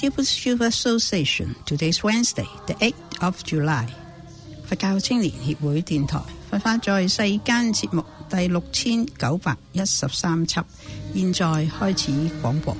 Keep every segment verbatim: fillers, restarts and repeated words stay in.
People's Youth Association. Today's Wednesday, the eighth of July. 佛教青年協會電台佛法在世間節目第六千九百一十三輯，現在開始廣播。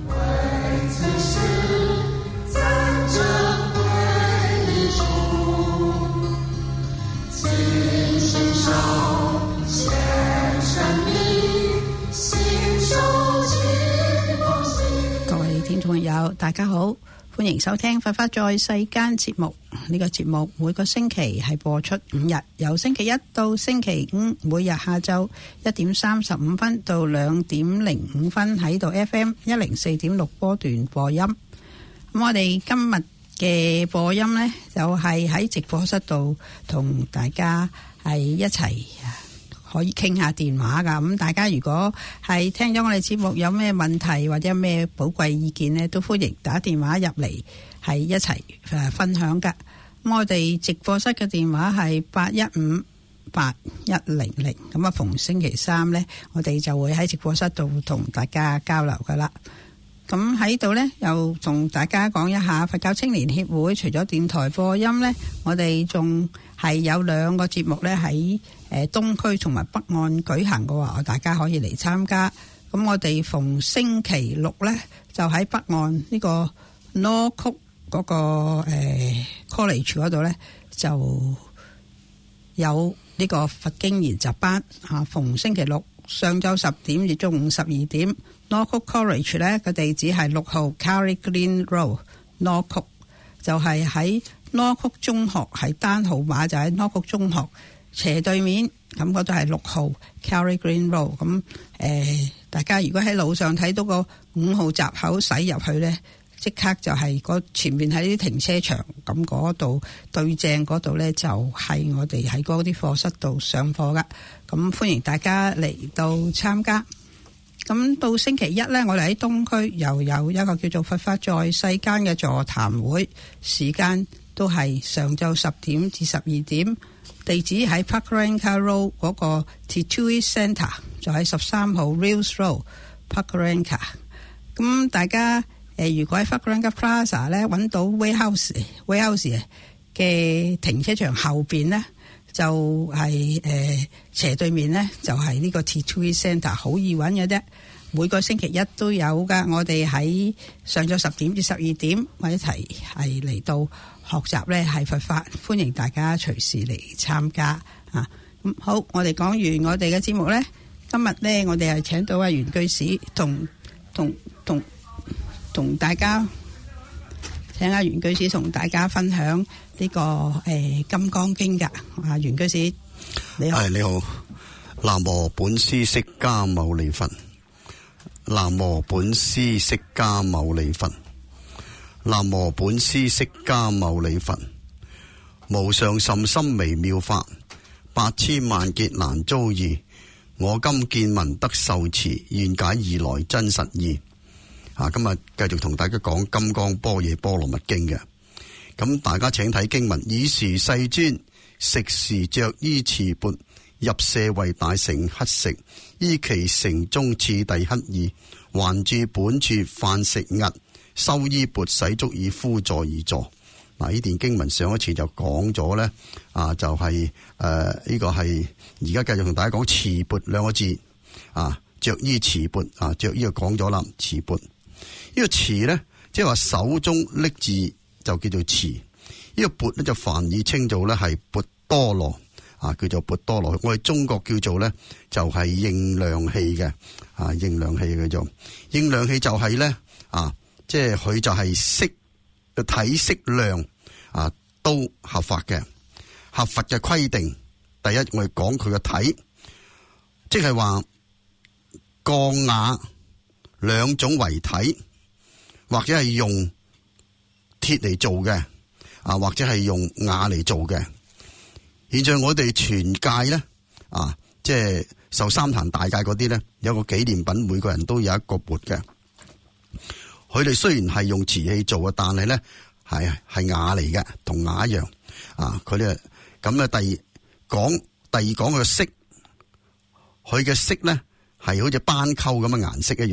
各位聽眾朋友，大家好，歡迎收聽佛法在世間節目。呢個節目每個星期係播出五日，由星期一到星期五，每日下晝一點三十五分到兩點零五分喺度 F M 一零四點六波段播音。咁我哋今日嘅播音呢，就係喺直播室度同大家係一齊可以傾下電話噶。咁大家如果係聽咗我哋節目有咩問題或者有咩寶貴意見呢，都歡迎打電話入嚟係一齊誒分享噶。咁我哋直播室嘅電話係八一五八一零零。咁啊，逢星期三呢，我哋就會喺直播室度同大家交流噶啦。咁喺度呢，又同大家講一下佛教青年協會除咗電台播音呢，我哋仲係有兩個節目呢喺誒東區同埋北岸舉行嘅話，大家可以嚟參加。咁我哋逢星期六呢，就喺北岸呢個 North Cook 嗰個誒 college 嗰度呢，就有呢個佛經研習班啊。逢星期六上晝十點至中午十二點。North Cook College 呢個地址係六號 Carrie Green Road North Cook， 就係喺 North Cook 中學，係單號碼就喺 North Cook 中學斜對面。咁嗰度係六號 Carrie Green Road。咁、呃、誒，大家如果喺路上睇到個五號閘口駛入去呢，即刻就係嗰前面喺啲停車場，咁嗰度對正嗰度呢，就係我哋喺嗰啲課室度上課噶。咁歡迎大家嚟到參加。咁到星期一呢，我哋喺東區又有一個叫做佛法在世間嘅座談會，時間都係上晝十點至十二點，地址喺 Pakaranka Road 嗰個 Titui Centre， 就喺十三號 Reels Road Pakaranka。咁大家誒、呃，如果喺 Pakaranka Plaza 呢揾到 Warehouse Warehouse 嘅停車場後邊呢，就係、是、誒、呃、斜對面呢，就係、是、呢個 Titui Centre， 好易揾嘅啫。每個星期一都有噶，我哋喺上咗十點至十二點，我一齊係嚟到學習呢係佛法，歡迎大家隨時嚟參加啊！咁好，我哋講完我哋嘅節目呢，今日呢，我哋係請到阿袁居士同同同同大家，請阿袁居士同大家分享呢、這個誒、呃《金剛經》噶。阿袁居士，你好。係你好，南無本師釋迦牟尼佛。南無本師釋迦牟尼佛，南無本師釋迦牟尼佛。無上甚深微妙法，百千萬劫難遭遇。我今見聞得受持，願解如來真實義。啊，今日繼續同大家講《金剛般若波羅蜜經》嘅。咁大家請睇經文：爾時世尊食時着衣持缽，入舍為大乘乞食，依其城中次第乞意，還住本處飯食訖，收衣缽洗足以敷座而坐。嗱，呢段經文上一次就講咗咧，啊，就係誒呢個係而家繼續同大家講持缽兩個字，啊，着衣持缽，啊，着衣就講咗啦，持缽。呢個持咧，即係話手中拎住就叫做持。呢個缽咧就梵語稱做咧係缽多羅。啊，叫做缽多羅，我哋中國叫做咧就係、是、應量器嘅。啊，應量器叫做應量器就係咧啊，即係佢就係色嘅體色量啊都合法嘅，合法嘅規定。第一，我哋講佢嘅體，即係話鋼瓦兩種為體，或者係用鐵嚟做嘅，啊，或者係用瓦嚟做嘅。現在我哋全界咧，啊，即係受三壇大戒嗰啲咧，有個紀念品，每個人都有一個缽嘅。佢哋雖然係用瓷器做嘅，但係咧係係瓦嚟嘅，同瓦一樣。啊，佢哋咁咧，第二講第二講佢嘅色，佢嘅色咧係好似斑鳩咁嘅顏色一樣。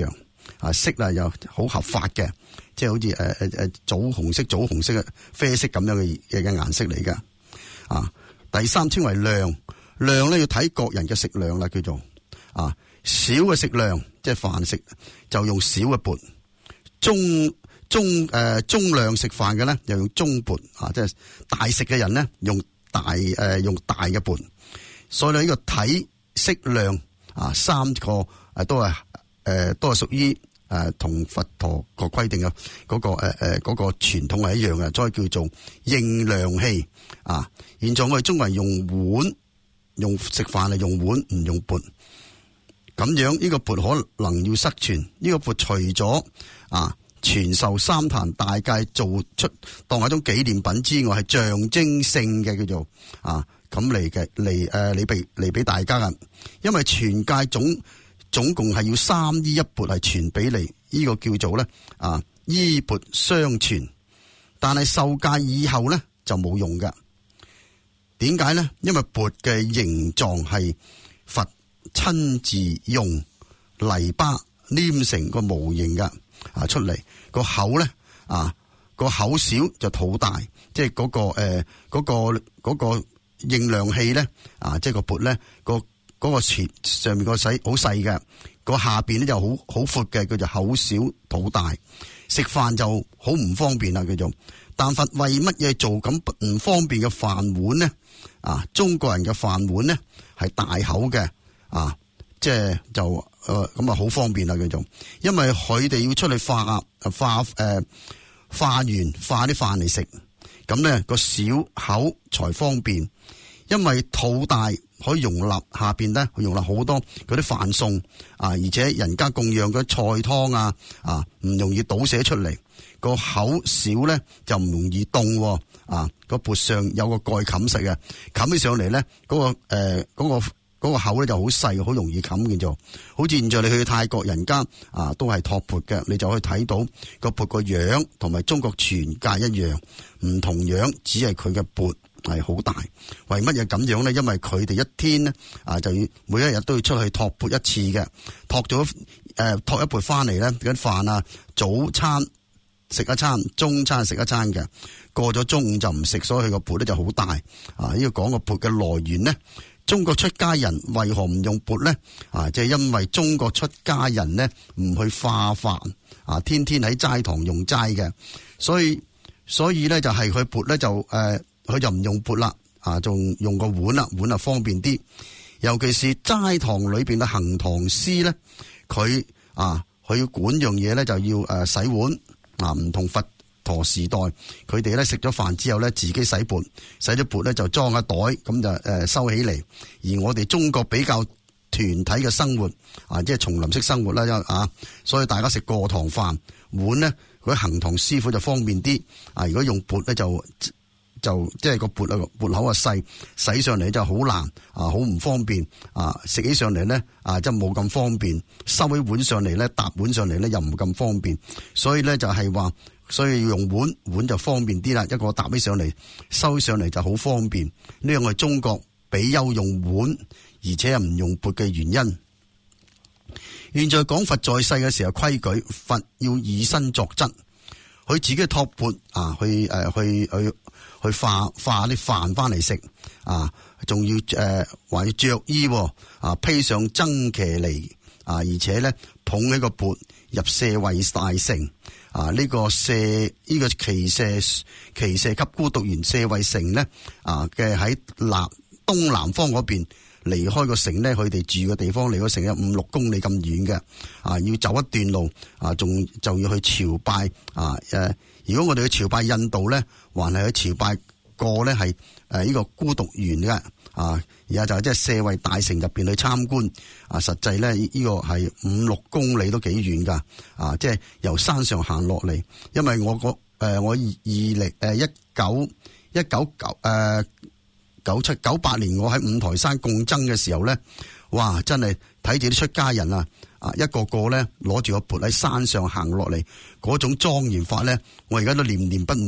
啊色啊又好合法嘅，即係好似誒誒誒棗紅色、棗紅色嘅啡色咁樣嘅嘅嘅顏色嚟㗎。啊，第三稱為量，量咧要睇個人嘅食量啦，叫做啊少嘅食量，即係飯食就用少嘅缽，中中誒、呃、中量食飯嘅咧又用中缽啊，即係大食嘅人咧用大誒、呃、用大嘅缽，所以呢個體色量啊三個誒、啊、都係誒、呃、都係屬於誒同佛陀個規定嘅嗰、嗰個誒誒嗰個傳統係一樣嘅，所以叫做應量器啊。現在我哋中國人用碗用食飯係用碗唔用缽，咁樣呢個缽可能要失傳。呢、呢個缽除咗啊傳授三壇大戒做出當係一種紀念品之外，係象徵性嘅，叫做啊咁嚟嘅嚟誒嚟俾嚟俾大家噶。因為傳戒總總共係要三衣一缽係傳俾你，呢、這個叫做咧啊衣缽相傳。但係受戒以後咧就冇用噶。點解咧？因為缽嘅形狀係佛親自用泥巴黏成個模型噶。啊！出嚟個口咧，啊個口小就肚大，即係嗰、那個誒嗰、呃那個嗰、那個應量器咧，啊即係個缽咧，個嗰、那個前上面個細好細嘅，個下邊咧就好好闊嘅，叫做口小肚大，食飯就好唔方便啦，叫做。但佛為乜嘢做咁唔方便嘅飯碗咧？啊，中國人嘅飯碗咧係大口嘅，啊即係就。誒，咁啊好方便啦，叫做，因為佢哋要出去化化誒、呃、化完化啲飯嚟食，咁咧個小口才方便，因為肚大可以容納下邊咧，容納好多嗰啲飯餸啊，而且人家供養嘅菜湯啊啊，唔容易倒瀉出嚟，個口小咧就唔容易凍啊，個缽上有個蓋冚實嘅，冚起上嚟咧嗰個誒嗰個。呃嗰個嗰個口咧就好細，好容易冚嘅啫。好似現在你去泰國人家啊，都係托缽嘅，你就可以睇到個缽個樣同埋中國傳戒一樣，唔同樣，只係佢嘅缽係好大。為乜嘢咁樣咧？因為佢哋一天咧啊，就要每一日都要出去托缽一次嘅，托咗誒、呃、托一缽翻嚟咧，嗰啲飯啊，早餐食一餐，中餐食一餐嘅，過咗中午就唔食，所以佢個缽咧就好大啊。呢個講個缽嘅來源咧。中國出家人為何唔用缽咧？啊，即係因為中國出家人咧唔去化飯啊，天天喺齋堂用齋嘅，所以所以咧就係佢缽咧就誒，佢、呃、就唔用缽啦，啊，仲用個碗啦，碗啊方便啲。尤其是齋堂裏邊嘅行堂師咧，佢啊，佢要管樣嘢咧就要誒洗碗啊，唔同佛陀時代，佢哋咧食咗飯之後咧，自己洗缽，洗咗缽咧就裝一袋，咁就誒收起嚟。而我哋中國比較團體嘅生活啊，即係叢林式生活啦，啊，所以大家食過堂飯，碗咧嗰啲行堂師傅就方便啲。啊，如果用缽咧就就即係個缽啊缽口啊細，洗上嚟就好難啊，好唔方便啊，食起上嚟咧啊，即係冇咁方便，收起碗上嚟咧，搭碗上嚟咧又唔咁方便，所以咧就係話。所以要用碗，碗就方便啲啦。一個搭起上嚟，收起上嚟就好方便。呢樣係中國比丘用碗，而且唔用缽嘅原因。現在講佛在世嘅時候規矩，佛要以身作則，佢自己托缽啊，去誒、呃、去去去化化啲飯翻嚟食啊，仲要誒話、呃、要着衣啊，披上僧伽梨啊，而且咧捧起個缽入舍衛大城。啊！呢、這個舍呢、這個耆舍耆舍給孤獨園舍衛城咧，啊嘅喺南東南方嗰邊離開個城咧，佢哋住嘅地方離個城有五六公里咁遠嘅，啊要走一段路，啊仲就要去朝拜啊誒、啊！如果我哋去朝拜印度咧，還係去朝拜過咧係誒呢個孤獨園嘅。啊！而家就係即係舍衛大城入邊去參觀，啊，實際咧呢、這個係五六公里都幾遠噶，啊，即係由山上行落嚟。因為我個誒、呃、我二二零誒一九一九九誒九七九八年我喺五台山共僧嘅時候咧，哇！真係睇住啲出家人啊，啊一個個咧攞住個缽喺山上行落嚟，嗰種莊嚴法咧，我而家都念念不忘。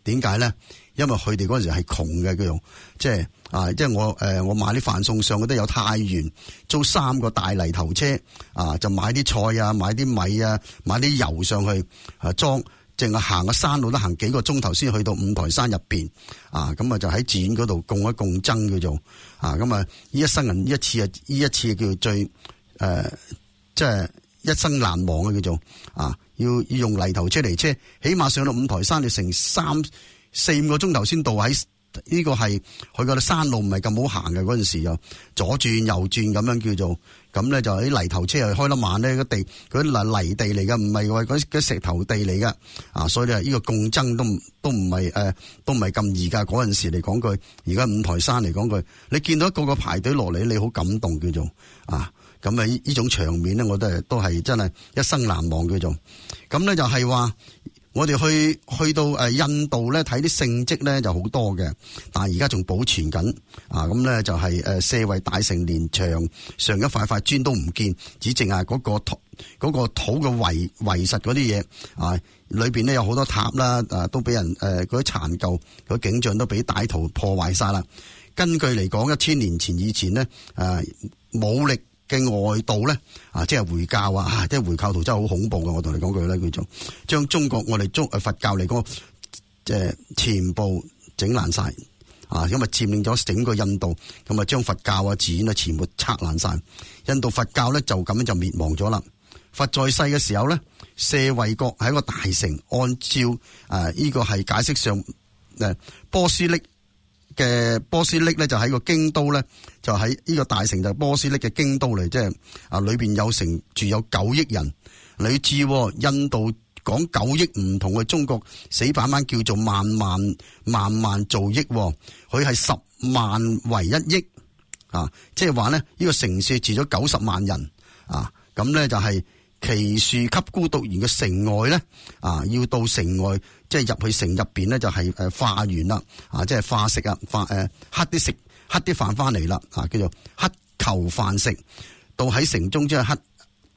點解咧？因為佢哋嗰陣時係窮嘅，叫做即係啊，即係我誒、呃，我買啲飯送上嗰啲有太原租三個大泥頭車啊，就買啲菜啊，買啲米啊，買啲油上去啊裝，淨係行個山路都行幾個鐘頭先去到五台山入邊啊，咁啊就喺寺院嗰度共一共爭叫做啊，咁啊呢一生人呢一次啊呢一次叫做最誒、呃，即係一生難忘嘅叫做啊，要要用泥頭車嚟車，起碼上到五台山要成三四五個鐘頭先到，喺呢個係佢個山路唔係咁好行嘅，嗰陣時又左轉右轉咁樣叫做，咁咧就啲泥頭車又開得慢咧，個地嗰啲泥地嚟嘅，唔係話嗰啲石頭地嚟嘅啊，所以咧呢個共爭都都唔係誒，都唔係咁易噶。嗰陣時嚟講句，而家五台山嚟講句，你見到一個個排隊落嚟，你好感動叫做啊，咁啊呢呢種場面咧，我都係都係真係一生難忘叫做。咁咧就係話。我哋去去到誒印度咧睇啲聖蹟咧就好多嘅，但係而家仲保存緊啊！咁咧就係誒舍衛大聖殿牆上一塊塊磚都唔見，只淨係嗰個土嗰個土嘅圍圍實嗰啲嘢啊，裏邊咧有好多塔啦，啊都俾人誒嗰啲殘舊嗰啲景象都俾歹徒破壞晒啦。根據嚟講，一千年前以前呢，誒武力嘅外道咧，啊，即係回教啊，啊，即係回教徒真係好恐怖嘅。我同你講句咧，叫做將中國我哋中誒佛教嚟講，誒全部整爛晒啊！因為佔領咗整個印度，咁啊將佛教啊寺院啊全部拆爛晒。印度佛教咧就咁樣就滅亡咗啦。佛在世嘅時候咧，舍衛國係一個大城，按照誒呢、啊這個係解釋上誒波斯匿。嘅波斯匿咧就喺個京都咧，就喺呢個大城就係波斯匿嘅京都嚟，即係啊裏邊有成住有九億人。你知印度講九億唔同嘅，中國死板板叫做萬萬萬萬造億，佢係十萬為一億啊！即係話咧呢個城市住咗九十萬人啊，咁咧就係祇樹給孤獨園嘅城外咧啊，要到城外。即係入去城入邊咧，就係誒化完啦，啊，即係化食啊，化誒乞啲食乞啲飯翻嚟啦，啊，叫做乞求飯食。到喺城中即係乞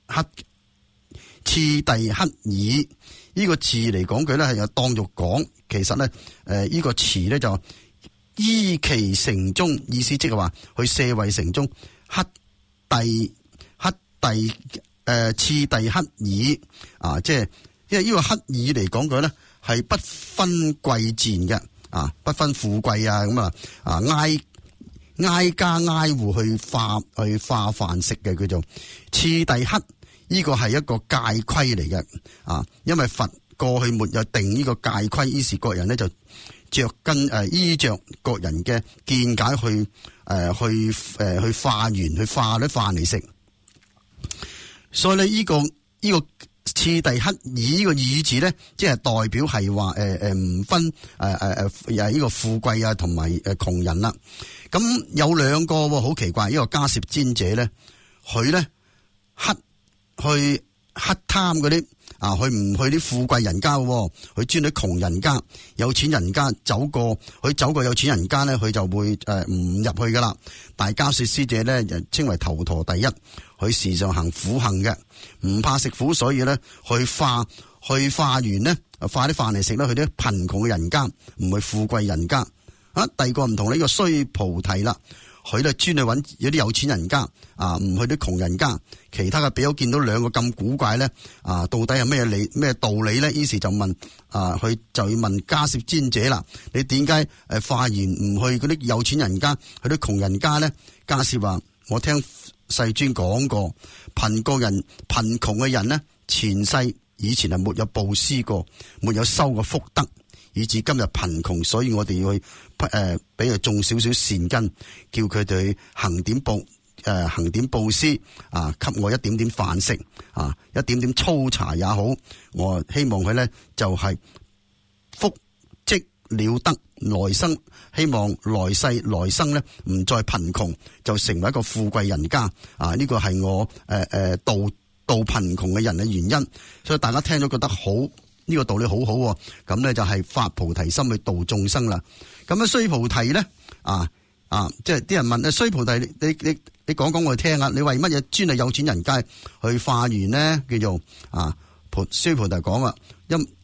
乞次第乞耳呢個字嚟講句咧，係有當作講，其實咧誒呢個詞咧就依其城中，意思即係話去舍衛城中乞第乞第誒次第乞耳啊，即係因為呢個乞耳嚟講句咧。係不分貴賤嘅，啊，不分富貴啊，咁啊，啊挨挨家挨戶去化去化飯食嘅，叫做次第乞，呢個係一個戒規嚟嘅，啊，因為佛過去沒有定呢個戒規，於是各人咧就着跟誒、呃、依着各人嘅見解去誒、呃、去誒、呃、去化完去化啲飯嚟食，所以咧、這、呢個呢、這個。次第乞耳呢個耳字咧，即係代表係話誒誒唔分誒誒誒又呢個富貴啊，同埋誒窮人啦。咁有兩個好奇怪，呢個迦葉尊者咧，佢咧乞去乞貪嗰啲啊，佢唔去啲富貴人家，佢專去窮人家、有錢人家走過，佢走過有錢人家咧，佢就會誒唔入去噶啦。但係迦葉師者咧，就稱為頭陀第一。佢時常行苦行嘅，唔怕食苦，所以咧去化去化完呢，化啲飯嚟食啦。去啲貧窮嘅人家，唔去富貴人家。啊，第二個唔同呢、這個須菩提啦，佢咧專去揾有啲有錢人家，啊，唔去啲窮人家。其他嘅比丘見到兩個咁古怪咧，啊，到底係咩理咩道理咧？於是就問，啊，佢就要問迦葉尊者啦，你點解誒化完唔去嗰啲有錢人家，去啲窮人家咧？迦葉話：我聽世尊講過，貧個人貧窮嘅人呢，前世以前係沒有布施過，沒有修過福德，以至今日貧窮，所以我哋要去誒俾佢種少少善根，叫佢哋行點布誒、呃、行點布施啊，給我一點點飯食啊，一點點粗茶也好，我希望佢咧就係、是、福積了得。來生希望來世來生咧唔再貧窮，就成為一個富貴人家啊！呢、這個係我誒誒、呃、度度貧窮嘅人嘅原因，所以大家聽咗覺得好呢、這個道理好好，咁咧就係發菩提心去度眾生啦。咁啊，須菩提咧啊啊，即係啲人問啊，須菩提你你你你講講我哋聽下，你為乜嘢專係有錢人家去化緣呢？叫做啊，菩須菩提講啊，因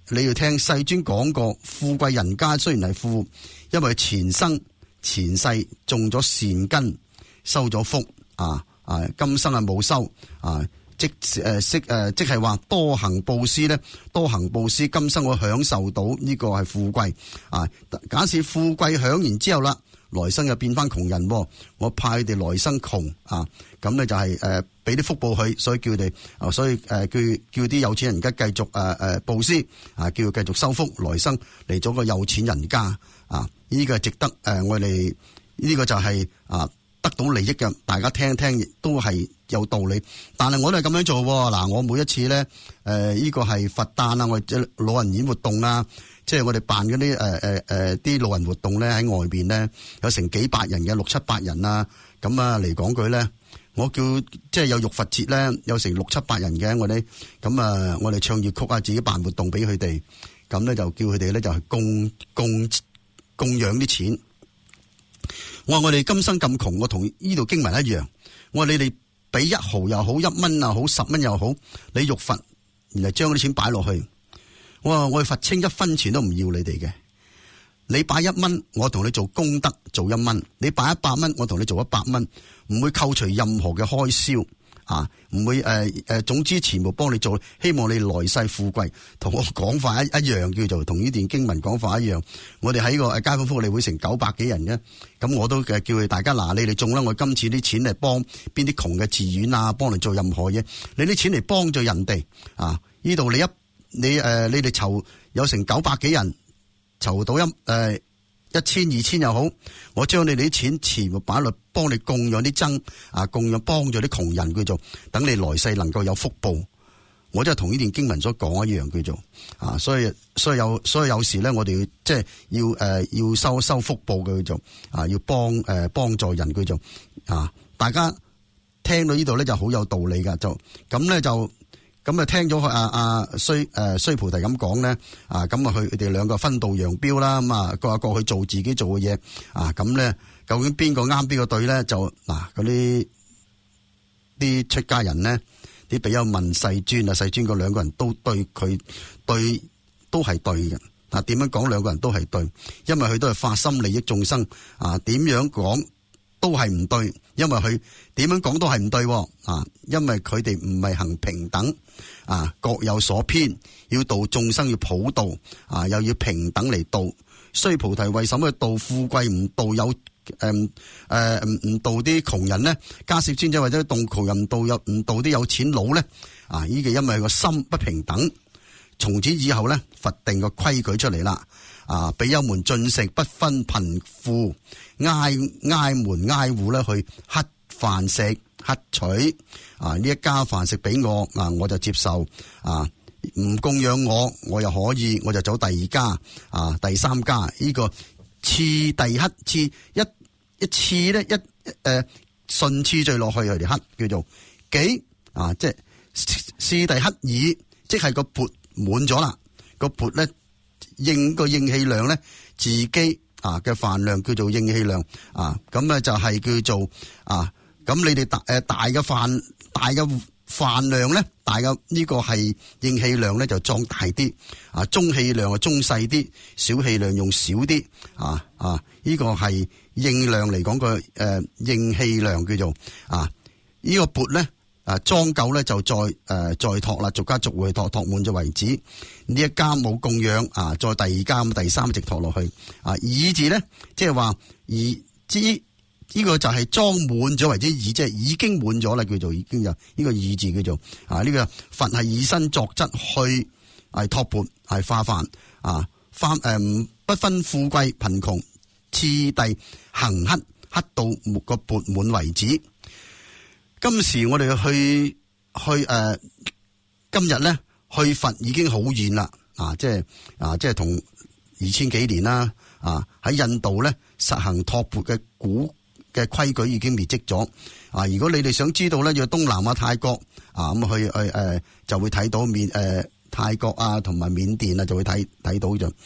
你要聽世尊講過，富貴人家雖然係富，因為前生前世種咗善根，收咗福啊啊，今生係冇收啊。即誒識誒，即係話多行布施咧，多行布施，今生我享受到呢個係富貴啊。假設富貴享完之後啦，來生又變翻窮人，我派佢哋來生窮啊，咁咧就係誒俾啲福報佢，所以叫佢哋啊，所以誒叫叫啲有錢人家繼續誒誒布施啊，叫佢繼續收福，來生嚟咗個有錢人家啊，呢個係值得誒我哋呢個就係啊得到利益嘅，大家聽一聽亦都係有道理。但係我都係咁樣做嗱，我每一次咧誒呢個係佛誕啊，我哋老人院活動啊，即係我哋辦嗰啲誒誒誒啲老人活動咧，喺外邊咧有成幾百人嘅，六七百人啊，咁啊嚟講句咧，我叫即係有浴佛節咧，有成六七百人嘅我哋，咁啊我哋唱粵曲啊，自己辦活動俾佢哋，咁咧就叫佢哋咧就係供供供養啲錢。我話我哋今生咁窮，我同呢度經文一樣。我話你哋俾一毫又好，一蚊又好，十蚊又好，你浴佛，然後將嗰啲錢擺落去。我話我哋佛清一分錢都唔要你哋嘅。你擺一蚊，我同你做功德做一蚊；你擺一百蚊，我同你做一百蚊，唔會扣除任何嘅開銷啊，唔會誒誒、呃，總之全部幫你做。希望你來世富貴，同我講法一一樣，叫做同呢段經文講法一樣。我哋喺個誒街坊福利會成九百幾人嘅，咁我都誒叫佢大家嗱，你哋種啦，我今次啲錢嚟幫邊啲窮嘅寺院啊，幫你做任何嘢，你啲錢嚟幫助人哋啊。呢度你一你誒、呃，你哋籌有成九百幾人，籌到一誒。呃一千二千又好，我將你哋啲錢全部擺落幫你供養啲僧啊，供養幫助啲窮人，叫做等你來世能夠有福報。我真係同呢段經文所講一樣，叫做啊，所以所以有所以有時咧，我哋即係要誒、呃、要收收福報嘅，叫做啊，要幫誒幫助人，叫做啊，大家聽到呢度咧就好有道理噶，就咁咧就。咁啊，聽咗阿阿須誒須菩提咁講咧，啊咁啊，佢佢哋兩個分道揚鑣啦，咁啊各有各去做自己做嘅嘢，啊咁咧，究竟邊個啱邊個對咧？就嗱嗰啲啲出家人咧，啲比丘問世尊啊，世尊嗰兩個人都對佢對都係對嘅。嗱點樣講兩個人都係對，因為佢都係發心利益眾生，啊點樣講都係唔對，因為佢點樣講都係唔對，啊因為佢哋唔係行平等。啊，各有所偏，要度眾生要普度，啊，又要平等嚟度。須菩提為什麼去度富貴唔度有誒誒唔唔度啲窮人呢？迦葉尊者或者度窮人唔度有唔度啲有錢佬咧？啊，呢個因為個心不平等。從此以後咧，佛定個規矩出嚟啦。啊，比丘們進食不分貧富，挨挨門挨戶咧去乞飯食。乞取啊！呢一家飯食俾我啊，我就接受啊。唔供養我，我又可以，我就走第二家啊，第三家。呢、這個次第乞次一一次咧，一誒順次序落去，佢哋乞叫做幾啊，即係次第乞耳，即係個缽滿咗啦。個缽咧應個應氣量咧，自己啊嘅飯量叫做應氣量啊。咁咧就係叫做啊。咁你哋大誒大嘅飯大嘅飯量咧，大嘅呢個係應氣量咧就裝大啲，啊中氣量啊中細啲，小氣量用少啲，啊啊呢個係應量嚟講個誒應氣量叫做啊呢個缽咧啊裝夠咧就再誒、呃、再托啦，逐家逐戶托托滿咗為止。呢一家冇供養啊，再第二家咁第三直托落去啊。以字咧即係話以之。呢個就係裝滿咗為之意，即係已經滿咗啦，叫做已經有呢個意字叫做啊。呢個佛係以身作則去係托缽係化飯啊，化誒不分富貴貧窮，次第行乞乞到個缽滿為止。今時我哋去去誒、呃，今日咧去佛已經好遠啦啊！即係啊，即係同二千幾年啦啊，喺印度咧實行托缽嘅古嘅規矩已經滅跡咗啊！如果你哋想知道咧，要東南亞泰國啊咁去去誒、呃，就會睇到緬誒、呃、泰國啊同埋緬甸啊，就會睇睇到就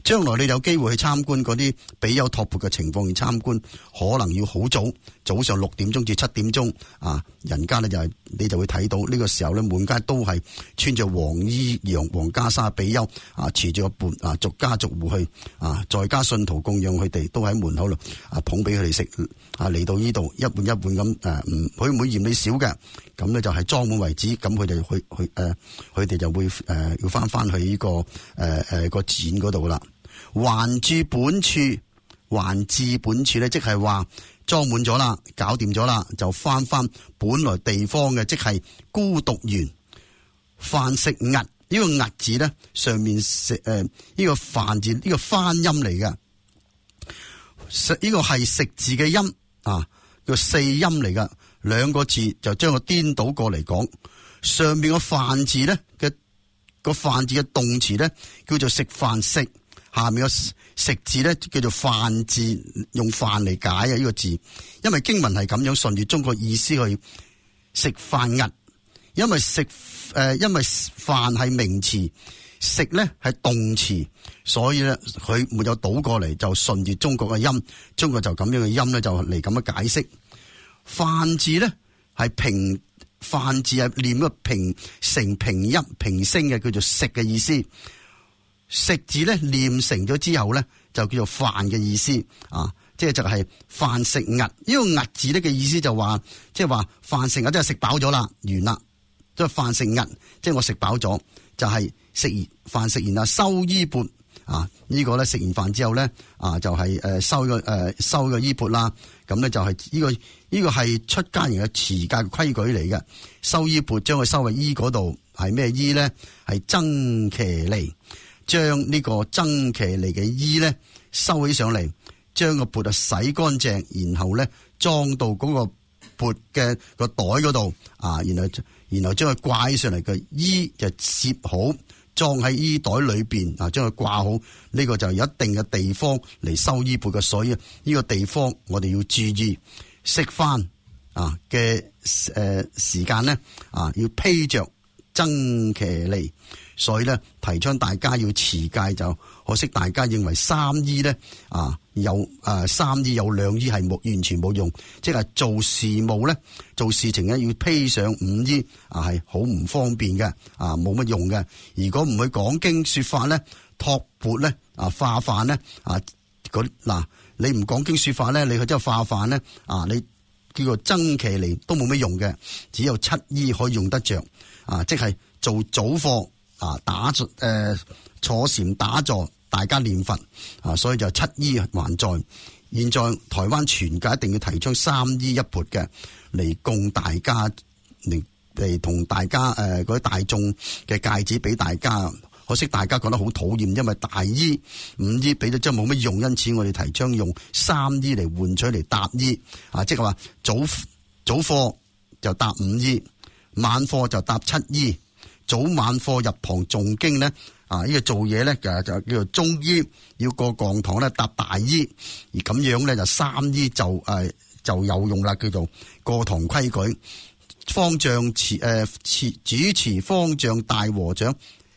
將來你有機會去參觀嗰啲比丘托缽嘅情況，去參觀可能要好早，早上六點鐘至七點鐘啊，人家咧就係你就會睇到呢個時候咧，滿街都係穿着黃衣洋黃袈裟比丘啊，持住個缽啊，逐家逐戶去啊，在家信徒供養佢哋，都喺門口度啊捧俾佢哋食啊，嚟到呢度一碗一碗咁誒，唔佢唔會嫌你少嘅，咁咧就係裝滿為止，咁佢哋去去誒，佢、呃、哋就會誒、呃、要翻翻去呢、這個誒誒、呃、個展嗰度啦。還住本處，還至本處咧，即係話裝滿咗啦，搞掂咗啦，就翻翻本來地方嘅，即係孤獨園。飯食屹，呢、這個屹字咧，上面食誒呢個飯字，呢、這個翻音嚟嘅，食、這、呢個係食字嘅音啊，叫四音嚟噶，兩個字就將佢顛倒過嚟講。上面個飯字咧嘅個飯字嘅動詞咧叫做食飯食。下面個食字咧叫做飯字，用飯嚟解啊呢個字，因為經文係咁樣順住中國意思去食飯屹，因為食誒、呃、因為飯係名詞，食咧係動詞，所以咧佢沒有倒過嚟，就順住中國嘅音，中國就咁樣嘅音咧就嚟咁樣解釋。飯字咧係平，飯字係念個平成平音平聲嘅，叫做食嘅意思。食字咧念成咗之後咧，就叫做飯嘅意思啊，即係就係飯食屹。呢個屹字咧嘅意思就話，即係話飯食屹即係食飽咗啦，完啦，即係飯食屹，即係我食飽咗，就係、是、食完飯食完啊，收衣缽啊，呢、這個咧食完飯之後咧啊，就係、是、誒收個誒收個衣缽啦，咁咧就係呢、這個呢、這個係出家人嘅持戒嘅規矩嚟嘅，收衣缽將佢收喺衣嗰度，係咩衣咧？係僧伽梨。將呢個僧伽梨嘅衣咧收起上嚟，將個缽啊洗乾淨，然後咧裝到嗰個缽嘅個袋嗰度啊，然後然後將佢掛起上嚟嘅衣就摺好，裝喺衣袋裏邊啊，將佢掛好。呢、這個就有一定嘅地方嚟收衣缽嘅，所以呢個地方我哋要注意食飯啊嘅誒時間咧啊，要披着僧伽梨。所以咧，提倡大家要持戒，就可惜大家認為三衣咧啊有誒、啊、三衣有兩衣係冇完全冇用，即係做事務咧做事情咧要披上五衣啊係好唔方便嘅啊冇乜用嘅。如果唔去講經說法咧，托缽咧啊化飯咧啊嗱、啊、你唔講經說法咧，你去即係化飯咧啊你叫做僧伽梨都冇乜用嘅，只有七衣可以用得着啊，即係做早課。啊！打坐誒、呃，坐禪打坐，大家念佛啊，所以就七衣還在。現在台灣全界一定要提倡三衣一缽嘅嚟供大家，嚟嚟同大家誒嗰啲大眾嘅戒指俾大家。可惜大家覺得好討厭，因為大衣五衣俾咗真係冇乜用，因此我哋提倡用三衣嚟換取嚟搭衣啊，即係話早早課就搭五衣，晚課就搭七衣。早晚課入堂誦經咧，啊，呢個做嘢咧就就叫做中衣，要過講堂咧搭大衣，而咁樣咧就三衣就誒、呃、就有用啦，叫做過堂規矩。方丈持誒持主持方丈大和尚，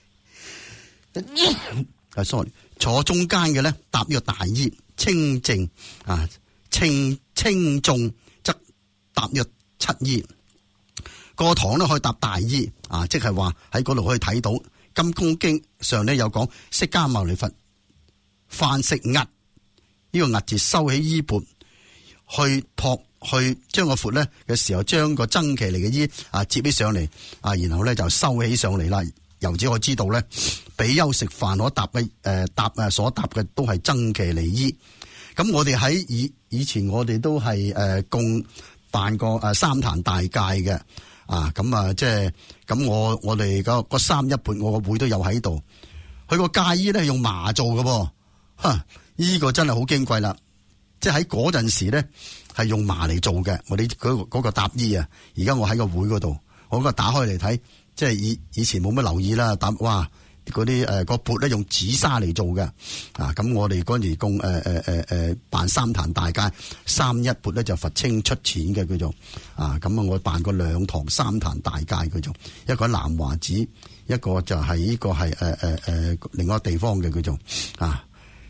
啊 sorry， 坐中間嘅咧搭呢個大衣，清靜啊清清眾則搭呢個七衣。個堂咧可以搭大衣啊，即係話喺嗰度可以睇到《金剛經》上咧有講釋迦牟尼佛飯食屹，呢、這個屹字收起衣缽去托去將個缽咧嘅時候，將個僧伽梨嘅衣啊接起上嚟啊，然後咧就收起上嚟啦。由此我知道咧，比丘食飯所搭嘅誒搭誒所搭嘅都係僧伽梨衣。咁我哋喺以以前我哋都係誒共辦過誒三壇大戒嘅。啊，咁啊，即係咁，我我哋個個三一缽，我個會都有喺度。佢個戒衣咧係用麻做嘅噃，吓，呢個真係好矜貴啦。即係喺嗰陣時咧係用麻嚟做嘅。我哋嗰嗰個搭衣啊，而家我喺個會嗰度，我嗰個打開嚟睇，即係以以前冇乜留意啦。搭哇，嗰啲誒個缽咧用紫砂嚟做嘅。啊，咁我哋嗰陣時共誒誒誒誒辦三壇大戒，三一缽咧就佛清出錢嘅叫做。啊，咁啊，我辦過兩堂三壇大戒叫做，一個喺南華寺，一個就係呢個係誒誒誒另外一個地方嘅叫做啊。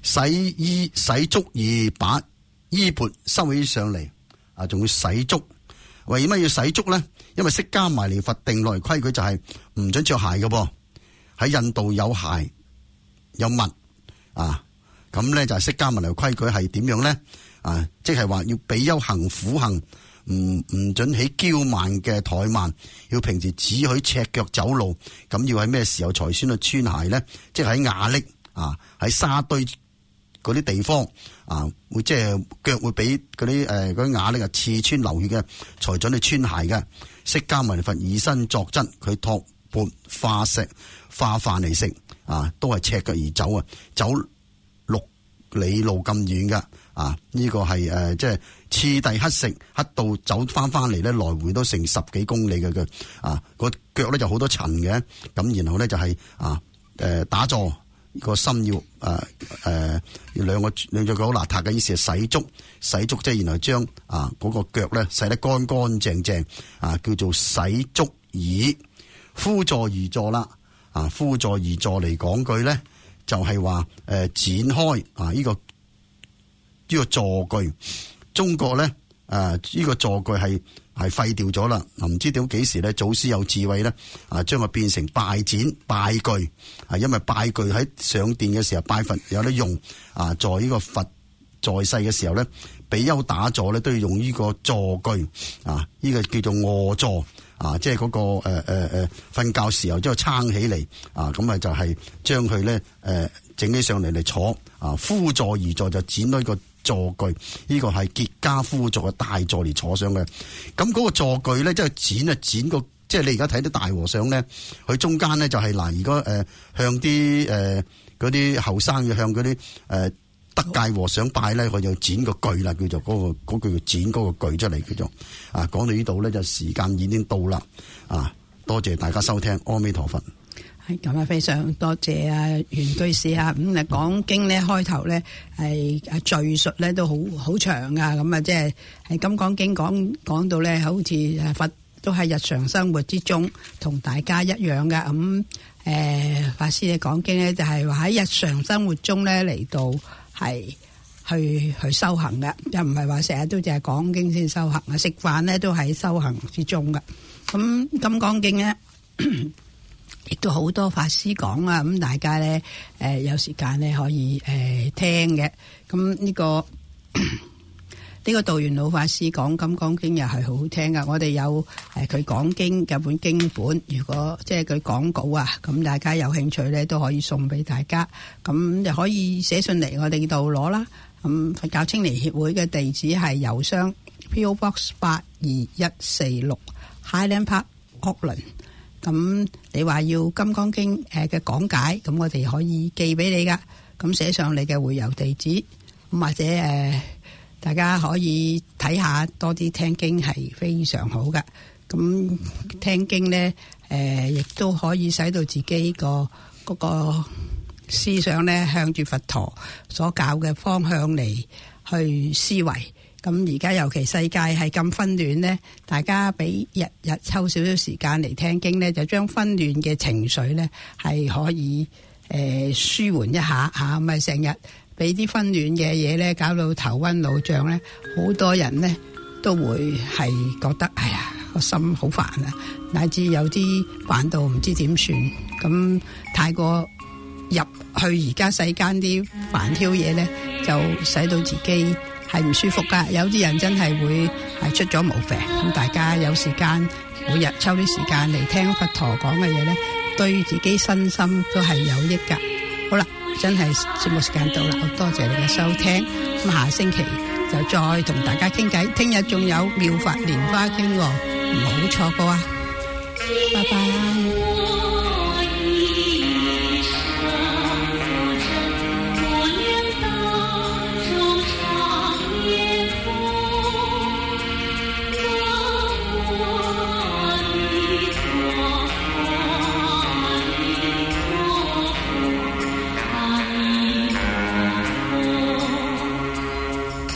洗衣洗足而把衣缽收起上嚟，啊，仲要洗足。為乜要洗足咧？因為釋迦牟尼佛定落嚟規矩就係唔准着鞋嘅噃。喺印度有鞋有襪啊，咁咧就係釋迦牟尼規矩係點樣咧？啊，即係話要比丘行苦行，唔唔准起驕慢嘅怠慢，要平時只許赤腳走路。咁要喺咩時候才算去穿鞋咧？即係喺瓦礫啊，喺沙堆嗰啲地方啊，會即係腳會俾嗰啲誒嗰啲瓦礫啊刺穿流血嘅，才准去穿鞋嘅。釋迦牟尼佛以身作則，佢托缽化石化飯嚟食啊，都係赤腳而走啊，走六里路咁遠噶啊！呢、這個係誒、呃、即係次第乞食，乞到走翻翻嚟咧，來回都成十幾公里嘅嘅啊，個腳咧就好多塵嘅，咁然後咧就係、是、啊誒、呃、打坐。個心要誒誒兩個兩隻腳好邋遢嘅，意思係洗足洗足，即係然後將啊嗰個腳咧洗得乾乾淨淨啊，叫做洗足矣。敷座而坐啦，啊敷座而坐嚟講句咧，就係話誒展開啊呢、這個呢、這個坐具，中國咧誒呢、啊這個坐具係。係廢掉咗啦，唔知點幾時咧？祖師有智慧咧，啊，將佢變成拜展拜具，啊，因為拜具喺上殿嘅時候拜佛有得用，啊，在呢個佛在世嘅時候咧，比丘打坐咧都要用呢個坐具，啊，呢、這個叫做臥坐，啊，即係嗰、那個誒誒誒瞓覺時候將佢撐起嚟，啊，咁啊就係將佢咧誒整起上嚟嚟坐，啊，敷座而坐就展開個。坐具呢、這個係結跏趺坐嘅大座嚟坐上嘅，咁嗰個坐具咧，即係剪啊剪個，即係你而家睇啲大和尚咧，佢中間咧就係、是、嗱，如果誒、呃、向啲誒嗰啲後生要向嗰啲誒德界和尚拜咧，佢就剪個具啦，叫做嗰、那個嗰句、那個、剪嗰個具出嚟叫做啊。講到呢度咧，就時間已經到啦啊！多謝大家收聽，阿彌陀佛。 係咁啊！非常多謝啊，袁居士啊。咁啊，講經咧開頭咧係啊敘述咧都好好長啊。咁啊，即係係咁講經講講到咧，好似佛都係日常生活之中同大家一樣噶。咁誒，法師嘅講經咧就係話喺日常生活中咧嚟到係去去修行嘅，又唔係話成日都淨係講經先修行啊。食飯咧都喺修行之中噶。咁咁講經咧。亦都好多法師講啊，咁大家咧誒、呃、有時間咧可以誒、呃、聽嘅。咁呢、這個呢個道元老法師講咁講經又係好好聽噶。我哋有誒佢講經嘅本經本，如果即係佢講稿啊，咁大家有興趣咧都可以送俾大家。咁就可以寫信嚟我哋度攞啦。咁佛教青年協會嘅地址係郵箱 P O Box 八二一四六 Highland Park Auckland。咁你話要《金剛經》誒嘅講解，咁我哋可以寄俾你噶。咁寫上你嘅回郵地址，咁或者誒、呃、大家可以睇下多啲聽經係非常好噶。咁聽經咧誒，亦、呃、都可以使到自己個嗰個思想咧向住佛陀所教嘅方向嚟去思維。咁而家尤其世界係咁紛亂呢，大家俾日日抽少少時間嚟聽經呢，就將紛亂嘅情緒呢係可以誒、呃、舒緩一下嚇，咪成日俾啲紛亂嘅嘢呢搞到頭暈腦脹呢，好多人呢都會係覺得哎呀個心好煩啊，乃至有啲煩到唔知點算，咁太過入去而家世間啲煩囂嘢呢，就使到自己係唔舒服噶，有啲人真係會係出咗毛病。咁大家有時間，每日抽啲時間嚟聽佛陀講嘅嘢咧，對自己身心都係有益噶。好啦，真係節目時間到啦，好多謝你嘅收聽。咁下星期就再同大家傾偈。聽日仲有妙法蓮花經，唔好錯過啊！拜拜。